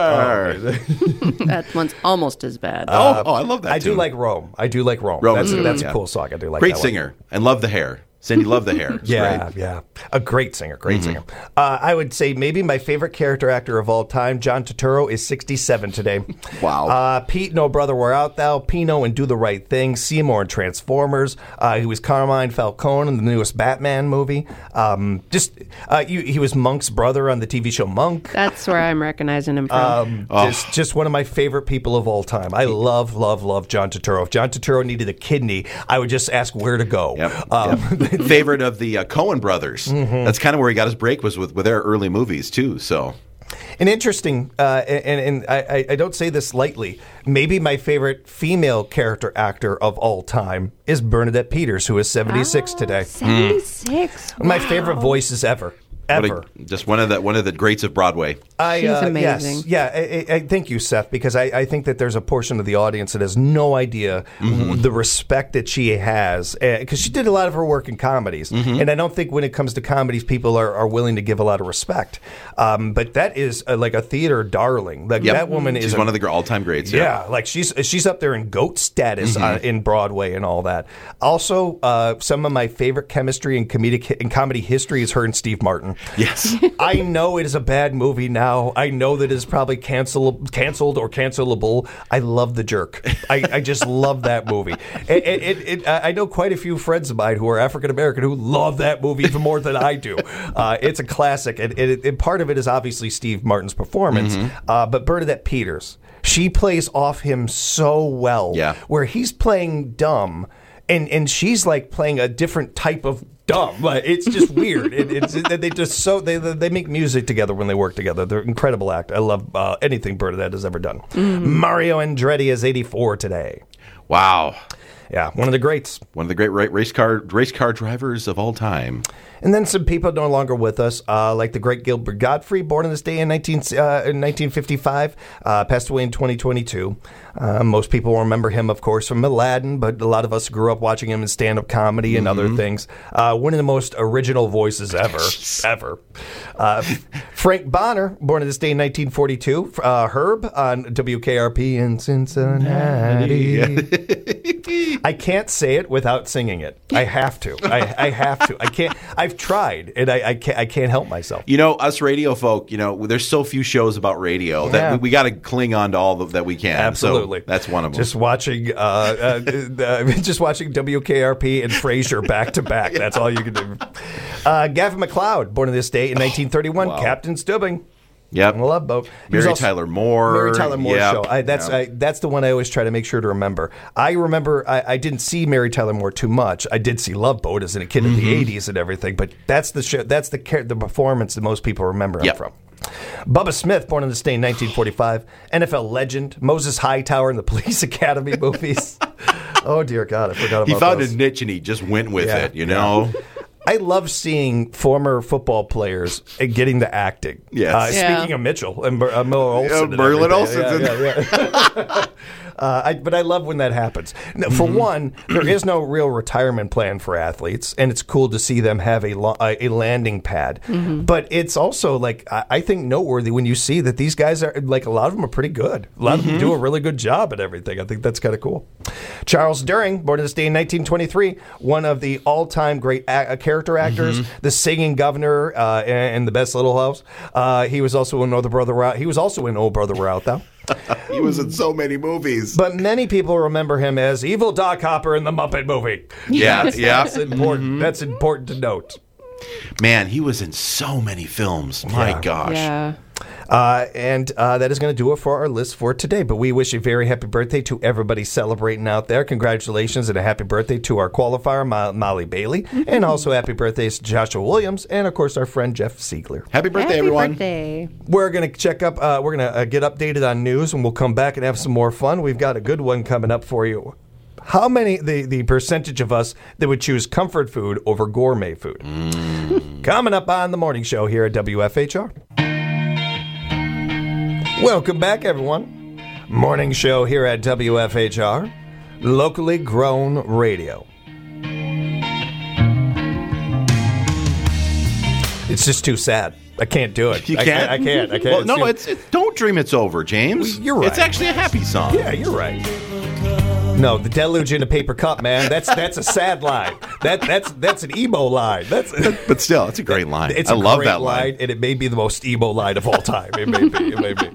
That one's almost as bad. oh, oh, I love that. I do tune. like Rome. I do like Rome. Rome That's, is good, that's yeah. a cool song. I do like Great that one. singer and love the hair. Cindy loved the hair. It's Yeah, great. yeah. A great singer, great Mm-hmm. singer. Uh, I would say maybe my favorite character actor of all time, John Turturro, is sixty-seven today. Wow. Uh, Pete, No Brother, Where Art Thou? Pino and Do the Right Thing. Seymour and Transformers. Uh, he was Carmine Falcone in the newest Batman movie. Um, just uh, you, he was Monk's brother on the T V show Monk. That's where I'm recognizing him from. Um, Oh. just, just one of my favorite people of all time. I love, love, love John Turturro. If John Turturro needed a kidney, I would just ask where to go. Yep. Um, Yep. Favorite of the uh, Coen brothers. Mm-hmm. That's kind of where he got his break was with, with their early movies too. So And interesting, uh, and, and I, I don't say this lightly, maybe my favorite female character actor of all time is Bernadette Peters, who is seventy-six today. seventy-six. My favorite voices ever. what Ever. a- just one of the one of the greats of Broadway. I, She's uh, amazing. Yes, yeah, I, I, I thank you, Seth, because I, I think that there's a portion of the audience that has no idea Mm-hmm. the respect that she has, because she did a lot of her work in comedies, Mm-hmm. and I don't think when it comes to comedies, people are, are willing to give a lot of respect. Um, but that is uh like a theater darling. Like Yep. that woman She's is a- one of the all time greats. Yeah, like she's she's up there in GOAT status uh, in Broadway and all that. Also, uh, some of my favorite chemistry in comedic in comedy history is her and Steve Martin. Yes. I know it is a bad movie now. I know that it is probably cancel canceled or cancelable. I love The Jerk. I, I just love that movie. It, it, it, it, I know quite a few friends of mine who are African American who love that movie even more than I do. Uh, it's a classic, and, and, and part of it is obviously Steve Martin's performance, uh, but Bernadette Peters, she plays off him so well. Yeah. Where he's playing dumb, and and she's like playing a different type of dumb. Like, it's just weird. It, it's it, they just so they they make music together when they work together. They're incredible act. I love uh, anything Bernadette has ever done. Mario Andretti is eighty-four today. Wow. Yeah, one of the greats. One of the great ra- race car race car drivers of all time. And then some people no longer with us, uh, like the great Gilbert Gottfried, born on this day in, nineteen, uh, in nineteen fifty-five, uh, passed away in twenty twenty-two. Uh, most people remember him, of course, from Aladdin, but a lot of us grew up watching him in stand-up comedy and other things. Uh, one of the most original voices ever, ever. Uh, Frank Bonner, born on this day in nineteen forty-two. Uh, Herb on W K R P in Cincinnati. I can't say it without singing it. I have to. I, I have to. I can't. I've tried, and I, I can't. I can't help myself. You know, us radio folk, you know, there's so few shows about radio Yeah. that we, we got to cling on to all the, that we can. Absolutely, So that's one of them. Just watching, uh, uh, uh, just watching W K R P and Frasier back to back. That's all you can do. Uh, Gavin McLeod, born on this day in nineteen thirty-one, wow. Captain Stubbing. Yep. On the Love Boat. He was Mary also- Tyler Moore. Mary Tyler Moore Yep. show. I, that's Yep. I, that's the one I always try to make sure to remember. I remember I, I didn't see Mary Tyler Moore too much. I did see Love Boat as a kid in Mm-hmm. the eighties and everything, but that's the show. That's the char- the performance that most people remember him Yep. from. Bubba Smith, born on this day in nineteen forty-five, N F L legend, Moses Hightower in the Police Academy movies. Oh dear God, I forgot about He found those. a niche and he just went with Yeah, it, you know? I love seeing former football players getting the acting. Yes. Uh, Yeah. Speaking of Mitchell and Mer- uh, Miller Olsen. and Merlin everything. Olsen's in Yeah, yeah, yeah. Uh, I, but I love when that happens. Now, for Mm-hmm. one, there is no real retirement plan for athletes, and it's cool to see them have a lo- a, a landing pad. But it's also like I, I think noteworthy when you see that these guys are like a lot of them are pretty good. A lot of them do a really good job at everything. I think that's kind of cool. Charles During, born this day in nineteen twenty-three, one of the all-time great a- uh, character actors, the singing governor uh, in, in The Best Little House. Uh, he was also in Oh Brother Where Art- He was also in Oh Brother Where Art Thou. He was in so many movies. But many people remember him as Evil Doc Hopper in the Muppet movie. Yeah, That's, yeah. that's important. That's important to note. Man, he was in so many films. My Yeah. gosh. Yeah. Uh, and uh, that is going to do it for our list for today. But we wish a very happy birthday to everybody celebrating out there. Congratulations and a happy birthday to our qualifier, Mo- Molly Bailey. And also happy birthdays to Joshua Williams and, of course, our friend Jeff Siegler. Happy birthday, Happy everyone. birthday. We're going to check up, uh, we're going to uh, get updated on news, and we'll come back and have some more fun. We've got a good one coming up for you. How many, the, the percentage of us that would choose comfort food over gourmet food? Coming up on the morning show here at W F H R. Welcome back, everyone. Morning show here at W F H R, locally grown radio. It's just too sad. I can't do it. You I can't? I, can't. I can't. Well, no, too- it's, it's Don't Dream It's Over, James. You're right. It's actually a happy song. Yeah, you're right. No, the deluge in a paper cup, man. That's that's a sad line. That that's that's an emo line. That's But still, it's a great line. It's I a love great that line. and it may be the most emo line of all time. It may be. It may be.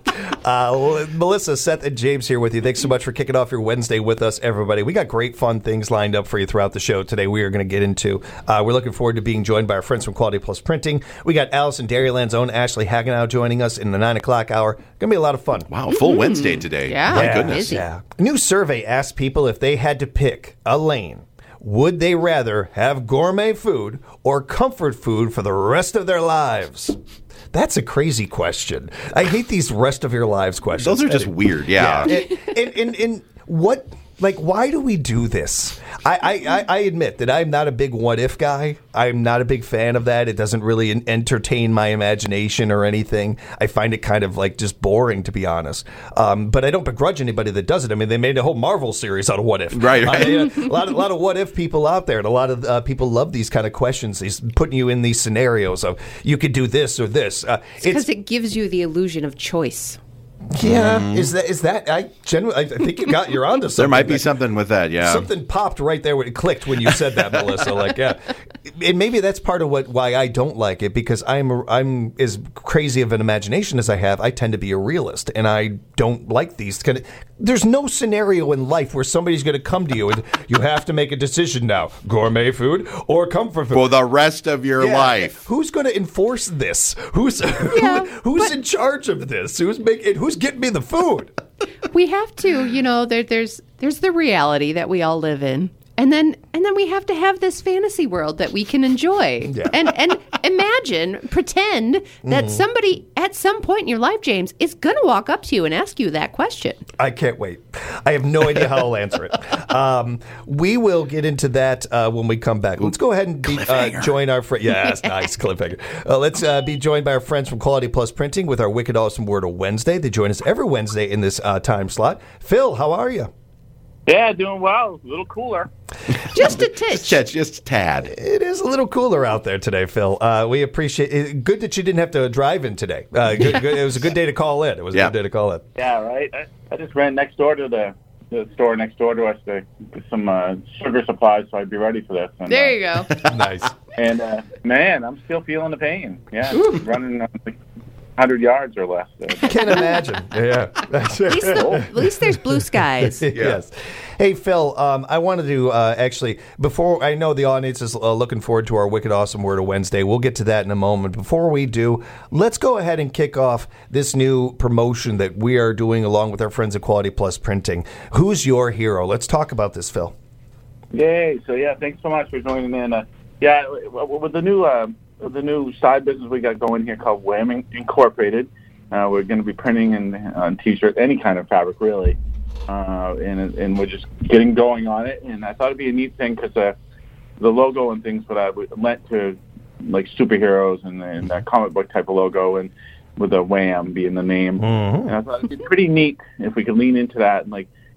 Uh, Melissa, Seth, and James here with you. Thanks so much for kicking off your Wednesday with us, everybody. We got great, fun things lined up for you throughout the show today. We are going to get into. Uh, we're looking forward to being joined by our friends from Quality Plus Printing. We got Allison Dairyland's own Ashley Hagenow joining us in the nine o'clock hour. Going to be a lot of fun. Wow, full Wednesday today. Yeah. My Yeah. goodness. Busy. Yeah. A new survey asked people if they had to pick a lane, would they rather have gourmet food or comfort food for the rest of their lives? That's a crazy question. I hate these rest of your lives questions. Those are just weird, yeah. And, and, and, and what, like, why do we do this? I, I, I- I admit that I'm not a big what if guy. I'm not a big fan of that. It doesn't really en- entertain my imagination or anything. I find it kind of like just boring, to be honest. Um, but I don't begrudge anybody that does it. I mean, they made a whole Marvel series out of what if. Right, right. Uh, you know, a lot, of, a lot of what if people out there, and a lot of uh, people love these kind of questions. These putting you in these scenarios of you could do this or this. Uh, Because it gives you the illusion of choice. yeah, is that is that? I genuinely, I think you got you're onto something. There might be there. something with that, yeah. Something popped right there when it clicked when you said that, Melissa. Like, yeah, and maybe that's part of what why I don't like it, because I'm a, I'm as crazy of an imagination as I have. I tend to be a realist, and I don't like these kind of. There's no scenario in life where somebody's going to come to you and you have to make a decision now: gourmet food or comfort food. For the rest of your Yeah. life. Who's going to enforce this? Who's Yeah, who, who's in charge of this? Who's making? Who's getting me the food? We have to, you know, there, there's there's the reality that we all live in. And then and then we have to have this fantasy world that we can enjoy. Yeah. And and imagine, pretend that somebody at some point in your life, James, is going to walk up to you and ask you that question. I can't wait. I have no idea how I'll answer it. Um, we will get into that uh, when we come back. Let's go ahead and be, uh, join our friend. Yeah, that's nice, cliffhanger. Uh, let's uh, be joined by our friends from Quality Plus Printing with our Wicked Awesome Word of Wednesday. They join us every Wednesday in this uh, time slot. Phil, how are you? Yeah, doing well. A little cooler. Just a titch. Just, just a tad. It is a little cooler out there today, Phil. Uh, we appreciate it. Good that you didn't have to drive in today. Uh, good, good, it was a good day to call in. It was a Yeah. good day to call in. Yeah, right. I, I just ran next door to the, the store next door to us to get some uh, sugar supplies, so I'd be ready for this. And, There you go. Nice. uh, And uh, man, I'm still feeling the pain. Yeah, running uh, like one hundred yards or less. Uh, Can't imagine. Yeah. At least, the, at least there's blue skies. Yes. Hey, Phil, um, I wanted to uh, actually, before I know the audience is uh, looking forward to our Wicked Awesome Word of Wednesday. We'll get to that in a moment. Before we do, let's go ahead and kick off this new promotion that we are doing along with our friends at Quality Plus Printing. Who's your hero? Let's talk about this, Phil. Yay! So yeah, thanks so much for joining in. Uh, yeah, with the new uh, with the new side business we got going here called Wham Incorporated, uh, we're going to be printing and on t-shirt, any kind of fabric really, uh, and and we're just getting going on it. And I thought it'd be a neat thing because uh, the logo and things that I lent to like superheroes and, and that comic book type of logo, and with a Wham being the name. Mm-hmm. And I thought it'd be pretty neat if we could lean into that and like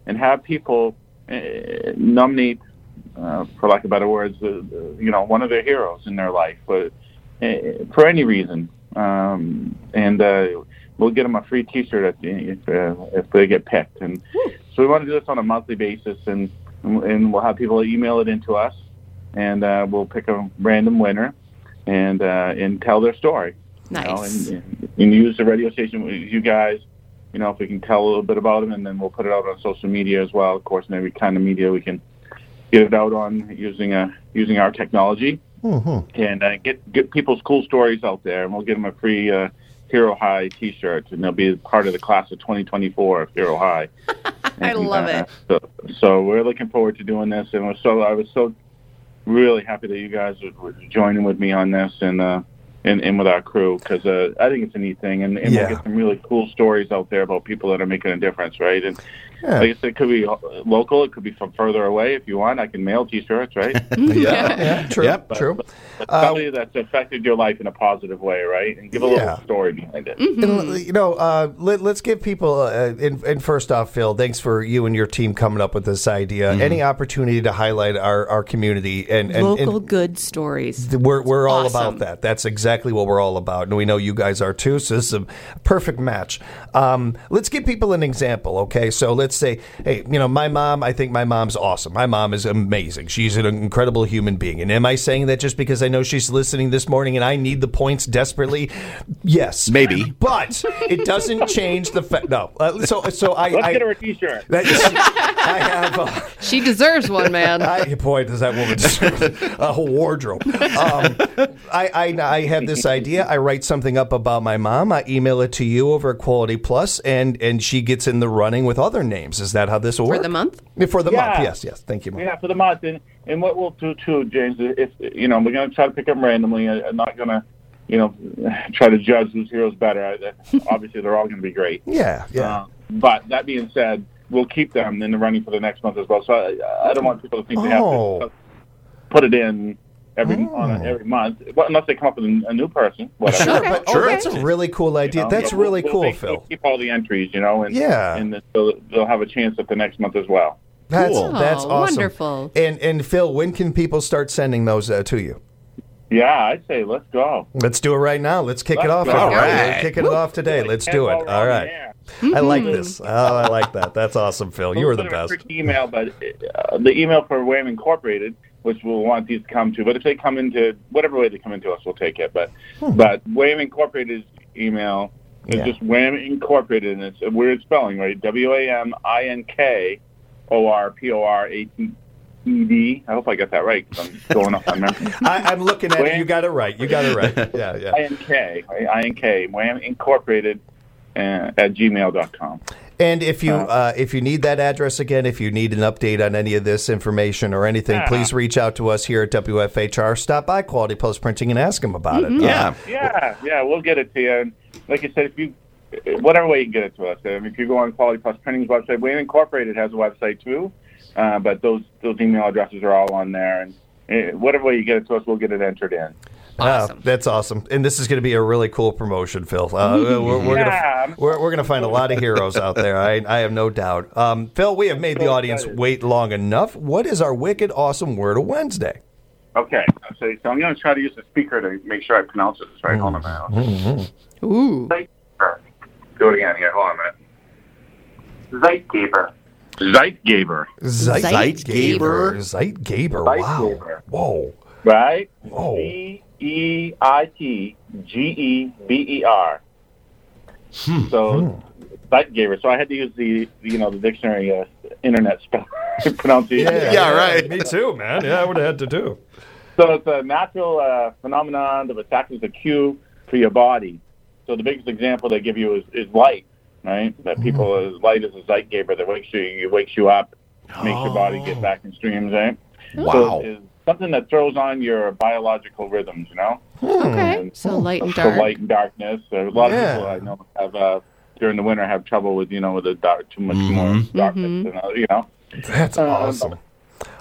and have people uh, nominate, uh, for lack of better words, uh, you know, one of their heroes in their life, but uh, for any reason. Um, and uh, we'll get them a free T-shirt at the, if, uh, if they get picked. And so we want to do this on a monthly basis, and and we'll have people email it into us, and uh, we'll pick a random winner and uh, and tell their story. Nice. You know, and, and, and use the radio station with you guys. You know, if we can tell a little bit about them, and then we'll put it out on social media as well. Of course, and every kind of media we can get it out on using a using our technology, mm-hmm. and uh, get get people's cool stories out there, and we'll give them a free uh, Hero High T-shirt, and they'll be part of the class of twenty twenty-four of Hero High. I and, love uh, it. So, so we're looking forward to doing this, and we're so I was so really happy that you guys were joining with me on this, and. Uh, And, and with our crew, because uh, I think it's a neat thing, and, and Yeah. we'll get some really cool stories out there about people that are making a difference, right? And Yeah. like I said, it could be local, it could be from further away. If you want, I can mail T-shirts, right? yeah, yeah, true, Yep. true. But Uh, somebody that's affected your life in a positive way, right? And give a Yeah. little story behind it. And, you know, uh, let, let's give people, uh, and, and first off, Phil, thanks for you and your team coming up with this idea. Any opportunity to highlight our, our community and, and, Local and good stories. we're we're all Awesome. about that. That's exactly what we're all about, and we know you guys are too. So this is a perfect match. Um, let's give people an example, okay? So let's say, hey, you know, my mom. I think my mom's awesome. My mom is amazing. She's an incredible human being. And am I saying that just because I know she's listening this morning and I need the points desperately? Yes, Maybe. but it doesn't change the fact. No. Uh, so so I Let's I, get her a T-shirt. that is- I have. Uh, She deserves one, man. I, boy, does that woman deserve a whole wardrobe. Um, I, I, I have this idea. I write something up about my mom. I email it to you over at Quality Plus, and, and she gets in the running with other names. Is that how this will For work? the month? For the Yeah. month, yes, yes. Thank you, Mom. Yeah, for the month. And, and what we'll do too, James, is if you know, we're going to try to pick them randomly. I- I'm not going to, you know, try to judge whose hero's better. I- Obviously, they're all going to be great. Yeah, yeah. Uh, but that being said, we'll keep them in the running for the next month as well. So I, I don't want people to think they have Oh. to put it in every on a, every month, well, unless they come up with a, a new person. Whatever. Sure, Okay, but oh, sure. that's a really cool idea. You know, That's but we'll- really we'll cool, make- Phil. We'll keep all the entries, you know, and Yeah. and they'll, they'll have a chance at the next month as well. That's, Cool. that's Oh, awesome. wonderful. And, and Phil, when can people start sending those uh, to you? Yeah, I'd say let's go. Let's do it right now. Let's kick it Let's off. go. everybody. All We're right. kicking it off today. Let's do Can't it. go All wrong right. there. I like this. Oh, I like that. That's awesome, Phil. You were the We'll put it in a best. quick email, but uh, the email for Wham Incorporated, which we'll want these to come to. But if they come into whatever way they come into us, we'll take it. But but Wham Incorporated's email is Yeah. just Wham Incorporated, and it's a weird spelling, right? W A M I N K O R P O R A T E D. I hope I got that right, 'cause I'm just going off my memory. I, I'm looking at it. You got it right. You got it right. Yeah, I yeah. N K, right? I N K, Wham Incorporated uh, at gmail dot com. And if you uh, if you need that address again, if you need an update on any of this information or anything, Yeah. please reach out to us here at W F H R. Stop by Quality Post Printing and ask them about it. Yeah. Yeah, yeah, we'll get it to you. And like I said, if you, whatever way you can get it to us, I mean, if you go on Quality Plus Printing's website, Wham Incorporated has a website too, uh, but those those email addresses are all on there, and uh, whatever way you get it to us, we'll get it entered in. Awesome. Uh, that's awesome, and this is going to be a really cool promotion, Phil. Uh, we're we're Yeah. gonna we're, we're gonna find a lot of heroes out there. I I have no doubt. Um, Phil, we have made the So audience excited. wait long enough. What is our wicked awesome word of Wednesday? Okay, so, so I'm going to try to use the speaker to make sure I pronounce this right. Hold on a minute. Ooh. Do it again here. Hold on a minute. Zeitgeber. Zeitgeber. Zeitgeber. Zeitgeber. Wow. Zeitgeber. Whoa. Right? Whoa. Z E I T G E B E R. So, Zeitgeber. So I had to use the, you know, the dictionary uh, internet spell pronunciation. Yeah, right. Me too, man. Yeah, I would have had to do. So it's a natural uh, phenomenon that acts as a cue for your body. So the biggest example they give you is, is light, right? That people, Mm. uh, light is a zeitgeber that wakes you, it wakes you up, makes your body Oh. get back in streams, right? Wow. So it's something that throws on your biological rhythms, you know? Okay. So light and dark. So light and darkness. So a lot Yeah. of people I know have, uh, during the winter, have trouble with, you know, with the dark, too much more Mhm. darkness, and, uh, you know? That's Uh, awesome.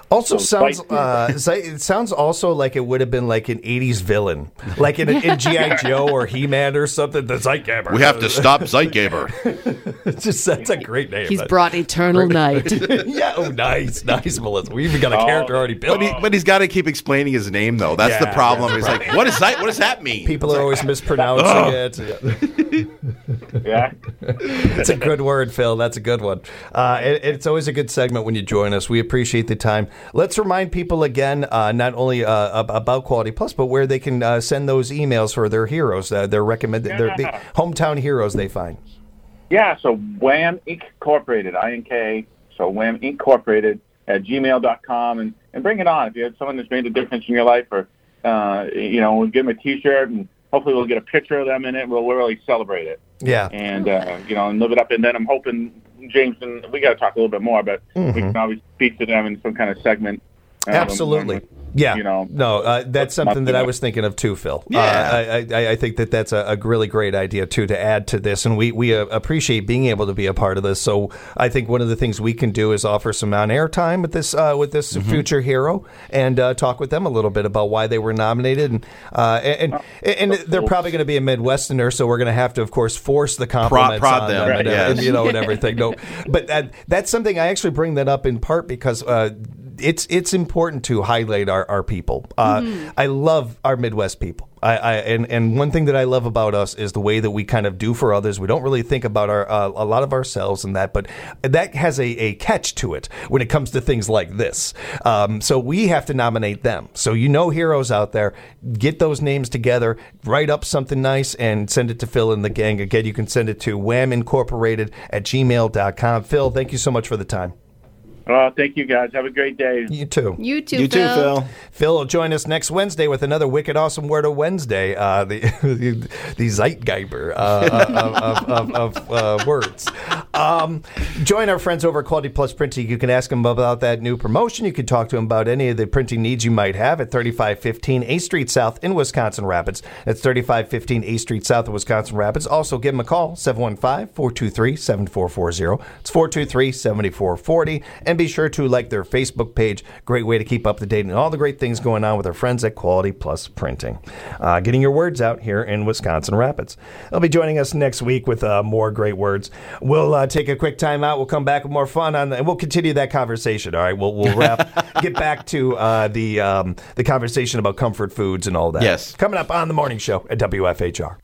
Also So sounds spicy. uh, so it sounds also like it would have been like an eighties villain, like in, in G I. Joe or He-Man or something. The Zeitgeber. We have to stop Zeitgeber. It's just that's a great name. He's That- brought eternal night. yeah. Oh, nice, nice, Melissa. We even got a Oh. character already built. But, he, but he's got to keep explaining his name, though. That's the Yeah, problem. that's He's like, what is that? What does that mean? People are always mispronouncing it. Yeah. Yeah. It's a good word, Phil. That's a good one. Uh, it, it's always a good segment when you join us. We appreciate the time. Let's remind people again, uh, not only uh, ab- about Quality Plus, but where they can uh, send those emails for their heroes, uh, their recommended, their the Yeah. hometown heroes they find. Yeah, so Wham Incorporated, I N K, so Wham Incorporated at gmail dot com, and, and bring it on. If you have someone that's made a difference in your life, or, uh, you know, we'll give them a T-shirt, and hopefully we'll get a picture of them in it. We'll, we'll really celebrate it. Yeah. And, uh, you know, and live it up. And then I'm hoping, James, and we got to talk a little bit more, but we can always speak to them in some kind of segment. um, Absolutely. Yeah. You know, no, uh, that's something that I month- was thinking of too, Phil. Yeah. Uh, I, I, I think that that's a, a really great idea too to add to this, and we we uh, appreciate being able to be a part of this. So I think one of the things we can do is offer some on-air time with this uh, with this Mm-hmm. future hero, and uh, talk with them a little bit about why they were nominated, and uh, and and, and they're probably going to be a Midwesterner, so we're going to have to, of course, force the compliments prod on them, them, and, uh, yes. and, you know, and everything. No, but that, that's something I actually bring that up in part because. Uh, It's it's important to highlight our, our people. Uh, I love our Midwest people. I, I and, and one thing that I love about us is the way that we kind of do for others. We don't really think about our uh, a lot of ourselves and that, but that has a, a catch to it when it comes to things like this. Um, so we have to nominate them. So you know, heroes out there, get those names together, write up something nice, and send it to Phil and the gang. Again, you can send it to wham incorporated at gmail dot com. Phil, thank you so much for the time. Uh, thank you, guys. Have a great day. You too. You too, You too, Phil. Phil. Phil will join us next Wednesday with another wicked awesome word of Wednesday, uh, the the, the Zeitgeber uh, of, of, of, of uh, words. Um, join our friends over at Quality Plus Printing. You can ask them about that new promotion. You can talk to them about any of the printing needs you might have at thirty-five fifteen A Street South in Wisconsin Rapids. That's thirty-five fifteen A Street South in Wisconsin Rapids. Also, give them a call, seven one five, four two three, seven four four zero. It's four two three, seven four four zero. And be sure to like their Facebook page. Great way to keep up to date and all the great things going on with our friends at Quality Plus Printing. Uh, getting your words out here in Wisconsin Rapids. They'll be joining us next week with uh, more great words. We'll uh, take a quick time out. We'll come back with more fun on, and we'll continue that conversation. All right, we'll we'll wrap, get back to uh, the um, the conversation about comfort foods and all that. Yes. Coming up on the morning show at W F H R.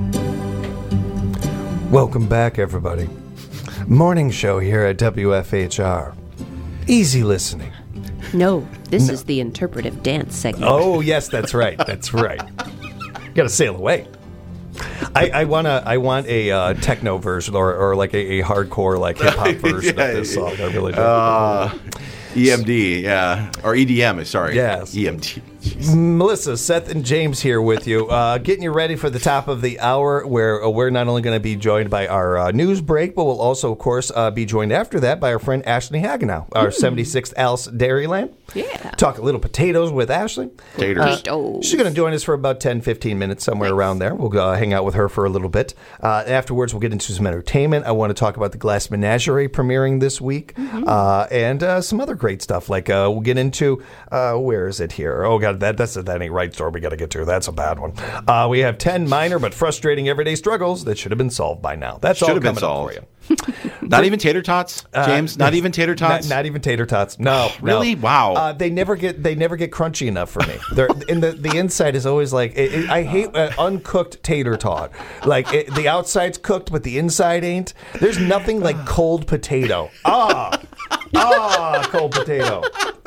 Welcome back, everybody. Morning show here at W F H R. Easy listening. No, this is the interpretive dance segment. Oh, yes, that's right. That's right. Got to sail away. I, I want to. I want a uh, techno version or, or like a, a hardcore like hip hop version Yeah, of this song. I really do. Uh, E M D, yeah. Or E D M, sorry. Yes. E M D. Melissa, Seth, and James here with you, uh, getting you ready for the top of the hour, where uh, we're not only going to be joined by our uh, news break, but we'll also, of course, uh, be joined after that by our friend Ashley Hagenow, our seventy-sixth Alice Dairyland. Yeah. Talk a little potatoes with Ashley. Taters. Potatoes. She's going to join us for about ten, fifteen minutes, somewhere around there. We'll uh, hang out with her for a little bit. Uh, afterwards, we'll get into some entertainment. I want to talk about the Glass Menagerie premiering this week, uh, and uh, some other great stuff. Like uh, we'll get into, uh, where is it here? Oh, God, that, that's, that ain't right store we got to get to. That's a bad one. Uh, we have ten minor but frustrating everyday struggles that should have been solved by now. That's Should all have been coming solved. up for you. Not even tater tots, James? Not even tater tots? Not, not even tater tots. No, no. Really? Wow. Uh, they never get they never get crunchy enough for me. They're in the the inside is always like it, it, I hate uh, uncooked tater tot. Like it, the outside's cooked, but the inside ain't. There's nothing like cold potato. Ah, ah, cold potato.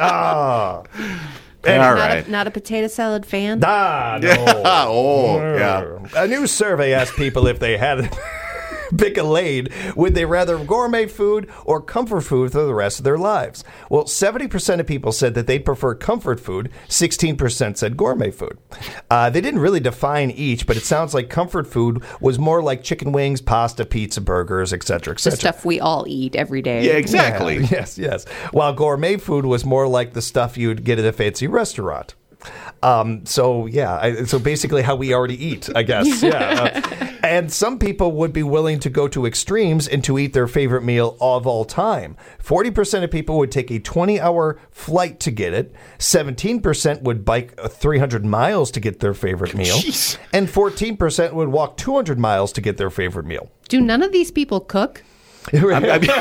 Ah. All not, right. a, not a potato salad fan? Ah, no. Oh, yeah. A new survey asked people if they had pick a lane, would they rather gourmet food or comfort food for the rest of their lives? Well, seventy percent of people said that they'd prefer comfort food. sixteen percent said gourmet food. Uh, they didn't really define each, but it sounds like comfort food was more like chicken wings, pasta, pizza, burgers, et cetera, et The cetera. stuff we all eat every day. Yeah, exactly. Yeah, yes, yes. While gourmet food was more like the stuff you'd get at a fancy restaurant. Um, so yeah, I, so basically how we already eat, I guess. Yeah. Uh, And some people would be willing to go to extremes and to eat their favorite meal of all time. forty percent of people would take a twenty-hour flight to get it. seventeen percent would bike three hundred miles to get their favorite meal. Jeez. And fourteen percent would walk two hundred miles to get their favorite meal. Do none of these people cook? I mean, I mean-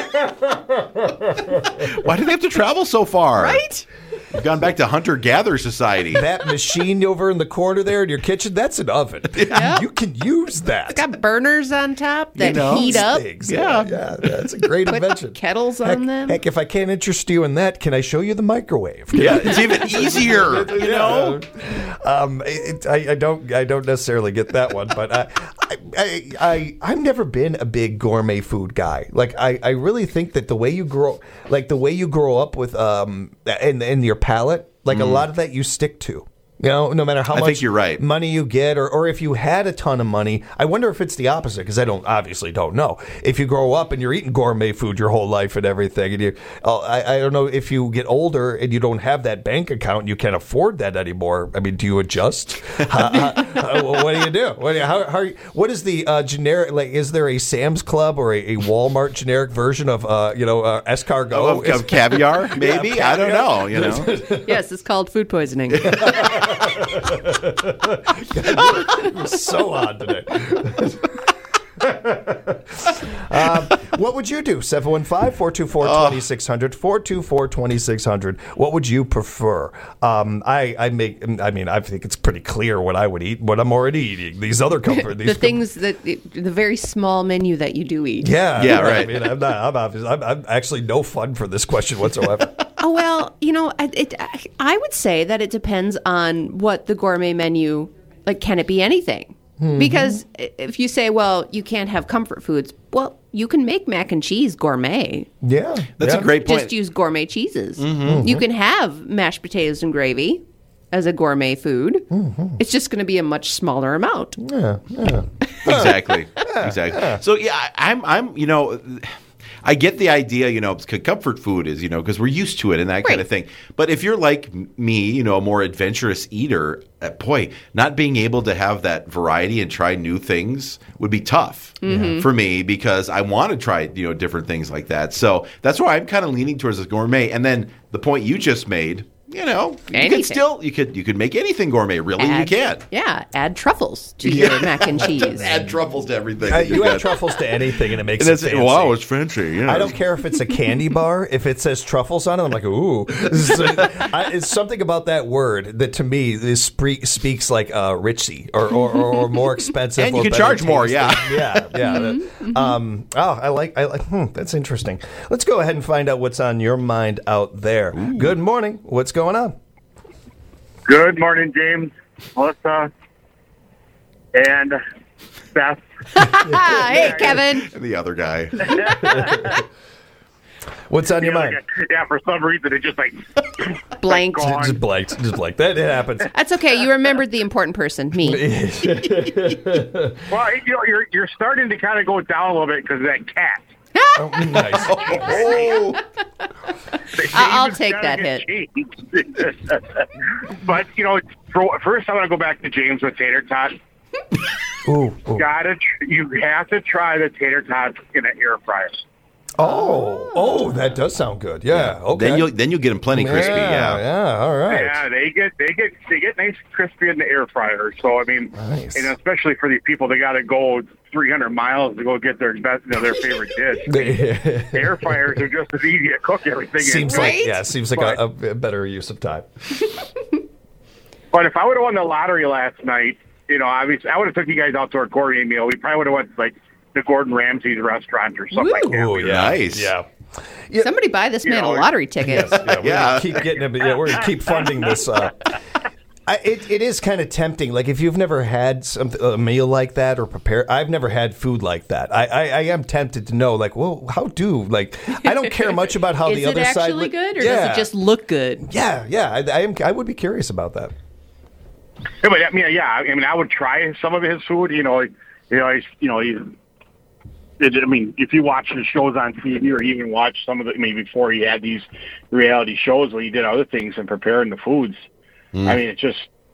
why do they have to travel so far? Right? We've gone back to hunter-gatherer society. That machine over in the corner there in your kitchen, that's an oven. Yeah. You can use that. It's got burners on top that You know, heat up. things. Yeah, yeah, that's a great Put invention. kettles Heck, on them. heck, if I can't interest you in that, can I show you the microwave? Yeah, it's even easier, you know? Um, it, I, I don't, I don't necessarily get that one, but I, I, I, I, I've never been a big gourmet food guy. Like, I, I really think that the way you grow, like the way you grow up with, um, in, in your palate, like a lot of that you stick to. You know, no matter how I much think you're right. money you get, or, or if you had a ton of money, I wonder if it's the opposite, because I don't obviously don't know. If you grow up and you're eating gourmet food your whole life and everything, and you, oh, I, I don't know if you get older and you don't have that bank account and you can't afford that anymore. I mean, do you adjust? how, how, how- what do you do? What, do you, how, how, what is the uh, generic? Like, is there a Sam's Club or a, a Walmart generic version of uh, you know uh, escargot? Of, of caviar, maybe? Yeah, I don't know, you know? Yes, it's called food poisoning. You're so odd today. um, what would you do? seven one five, four two four, two six zero zero, four two four, two six zero zero. What would you prefer? Um, I, I make. I mean, I think it's pretty clear what I would eat, what I'm already eating. These other comfort, these the things that, the very small menu that you do eat. Yeah, Yeah, I right. mean, I'm not. I'm, obvious, I'm, I'm actually no fun for this question whatsoever. Oh, well, you know, it, it, I would say that it depends on what the gourmet menu, like, can it be anything? Because if you say, well, you can't have comfort foods, well, you can make mac and cheese gourmet. Yeah, That's yeah. a great point. Just use gourmet cheeses. You can have mashed potatoes and gravy as a gourmet food. It's just going to be a much smaller amount. Yeah, yeah. Exactly. Exactly. So yeah, I- I'm I'm you know I get the idea, you know, c- comfort food is, you know, because we're used to it and that kind Right. of thing. But if you're like m- me, you know, a more adventurous eater, uh, boy, not being able to have that variety and try new things would be tough for me, because I want to try, you know, different things like that. So that's why I'm kind of leaning towards this gourmet. And then the point you just made, you know, you Anything. could still you could you could make anything gourmet. Really, Add- you can. Yeah, add truffles to your mac and cheese. Add truffles to everything. Uh, that you got. add truffles to anything and it makes And it it's, fancy. wow, it's fancy. Yeah. I don't care if it's a candy bar. If it says truffles on it, I'm like, ooh. So, I, it's something about that word that to me is spre- speaks like uh, richy or, or, or, or more expensive. And you or can better charge more, tasting. yeah. yeah, yeah. Um, oh, I like. I like. Hmm, that's interesting. Let's go ahead and find out what's on your mind out there. Good morning. What's going on? Good morning, James, Melissa, and Beth. Ah, hey, Kevin. And the other guy. What's on your Yeah, mind? like, yeah, for some reason it just like Blank. gone. Just blanked. Just blanked. That it happens. That's okay. You remembered the important person, me. Well, you know, you're you're starting to kind of go down a little bit because of that cat. Oh, nice. Oh, I'll James take gotta that get hit. changed. But you know, for, first I want to go back to James with tater tots. Ooh, ooh. Gotta, tr- you have to try the tater tots in an air fryer. Oh, oh, that does sound good. Yeah. Okay. then you'll then you'll get them plenty crispy. Yeah. Yeah. Yeah. All right. Yeah, they get they get they get nice and crispy in the air fryer. So I mean, Nice. and especially for these people, they got to go three hundred miles to go get their best, you know, their favorite dish. Air fryers are just as easy to cook everything. Seems in. like Right? yeah, seems like a, a better use of time. But if I would have won the lottery last night, you know, obviously I would have took you guys out to our gourmet meal. We probably would have went like the Gordon Ramsay's restaurant or something like that. Oh yeah, Nice. Yeah. Somebody buy this man a know, lottery ticket. Yeah, we're Yeah. gonna keep getting it. Yeah, we're gonna keep funding this. Uh, I, it, it is kind of tempting. Like if you've never had some, a meal like that or prepare, I've never had food like that. I, I, I am tempted to know, like, well, how do like? I don't care much about how Is the it other side. actually li- good, or yeah. does it just look good? Yeah, yeah. I, I am. I would be curious about that. Yeah, but I mean, yeah, I mean, I would try some of his food. You know, like, you know, he's, you know, he's. It, I mean, if you watch the shows on T V or even watch some of the, I mean, before he had these reality shows where he did other things and preparing the foods, I mean, it's just,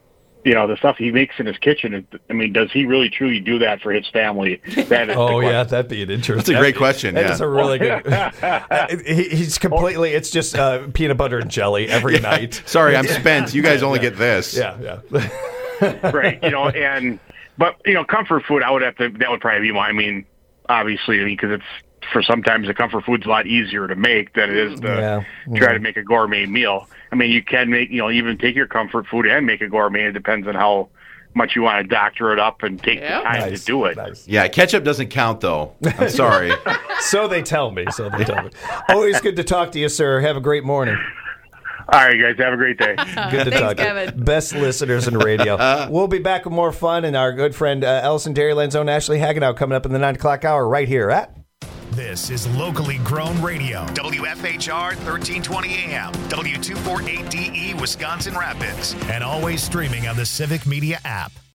you know, the stuff he makes in his kitchen. I mean, does he really truly do that for his family? That is Oh the yeah, question. that'd be an interesting. That's a great question, That yeah. is a really good. uh, he, he's completely. It's just uh, peanut butter and jelly every night. Sorry, I'm spent. You guys only get this. Yeah, yeah. Right, you know, and but you know, comfort food, I would have to. That would probably be my. I mean, obviously, because it's for sometimes the comfort food's a lot easier to make than it is to Yeah, try yeah. to make a gourmet meal. I mean, you can make, you know, even take your comfort food and make a gourmet. It depends on how much you want to doctor it up and take Yeah. the time Nice, to do it. Nice. Yeah, ketchup doesn't count though. I'm sorry. So they tell me. So they tell me. Always good to talk to you, sir. Have a great morning. All right, guys, have a great day. Good to Thanks, talk to you. Kevin. Best listeners in radio. We'll be back with more fun, and our good friend uh, Ellison Dairyland's own Ashley Hagenow coming up in the nine o'clock hour right here at. This is locally grown radio. W F H R thirteen twenty A M, W two forty-eight D E, Wisconsin Rapids, and always streaming on the Civic Media app.